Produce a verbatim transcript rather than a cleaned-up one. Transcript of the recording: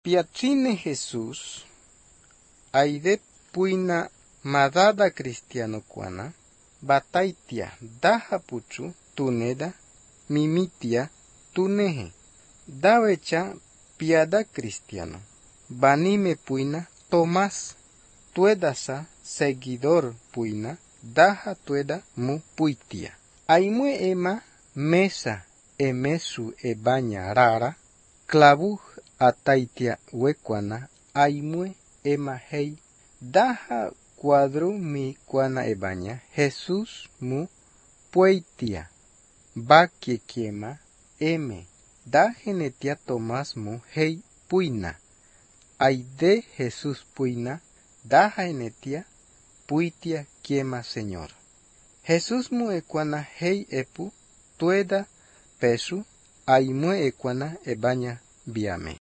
Piatrine Jesús, aide puina madada cristiano kuana, bataitia daha puchu tuneda, mimitia tuneje, dawecha piada cristiano, banime puina Tomás, tuedasa seguidor puina, daha tueda mu puitia. Aimue ema mesa emesu e baña rara, clavuj ataitia huecuana, aimue ema hei, daha cuadru mi cuana e baña, Jesús mu pueitia, baque quiema, eme, da genetia Tomás mu hei puina, aide Jesús puina, da genetia, puitia quiema Señor. Jesús mu ecuana hei epu, tueda pesu, aimue ecuana e baña biame.